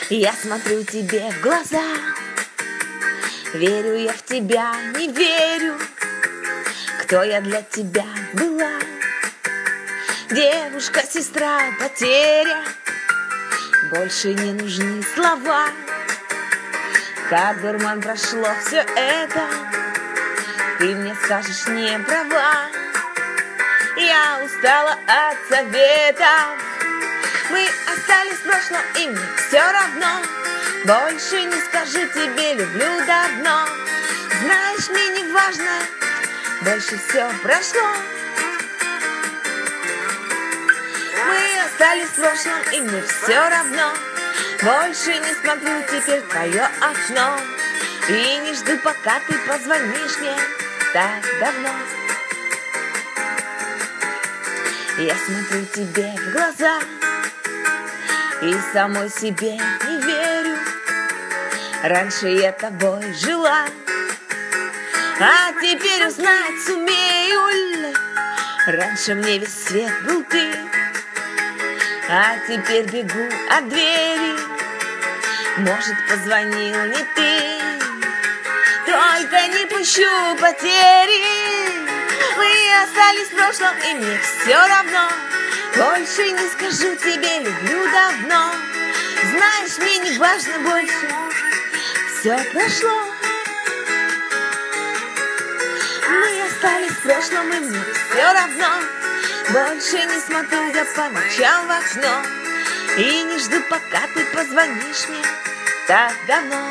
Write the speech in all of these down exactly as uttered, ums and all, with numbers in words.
Я смотрю тебе в глаза, верю я в тебя, не верю, кто я для тебя была. Девушка, сестра, потеря, больше не нужны слова. Как дурман прошло все это, ты мне скажешь, не права. Я устала от советов, мы остались в прошлом, и мне все равно. Больше не скажу тебе, люблю давно. Знаешь, мне не важно, больше все прошло. Мы остались в прошлом, и мне все равно. Больше не смотрю теперь в твое окно и не жду, пока ты позвонишь мне так давно. Я смотрю тебе в глаза и самой себе не верю. Раньше я тобой жила, а теперь узнать сумею. Раньше мне весь свет был ты, а теперь бегу от двери. Может, позвонил не ты, только не пущу потери. Мы остались в прошлом, и мне все равно. Больше не скажу тебе, люблю давно. Знаешь, мне не важно больше, все прошло. Мы остались в прошлом, и мне все равно. Больше не смотрю я по ночам в окно и не жду, пока ты позвонишь мне так давно.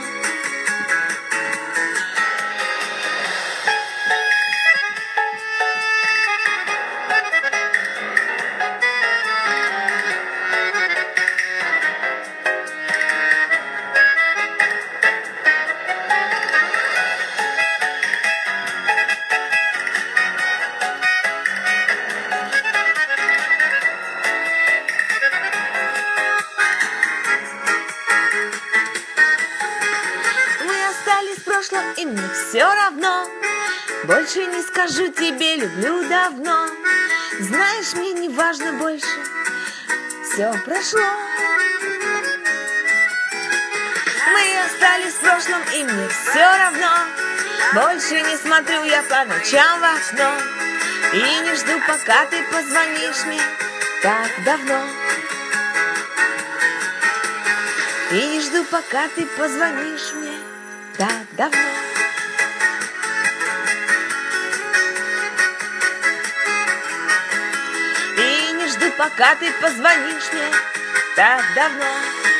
И мне все равно. Больше не скажу тебе, люблю давно. Знаешь, мне не важно больше, все прошло. Мы остались в прошлом, и мне все равно. Больше не смотрю я по ночам в окно и не жду, пока ты позвонишь мне так давно. И не жду, пока ты позвонишь мне так давно. И не жду, пока ты позвонишь мне так давно.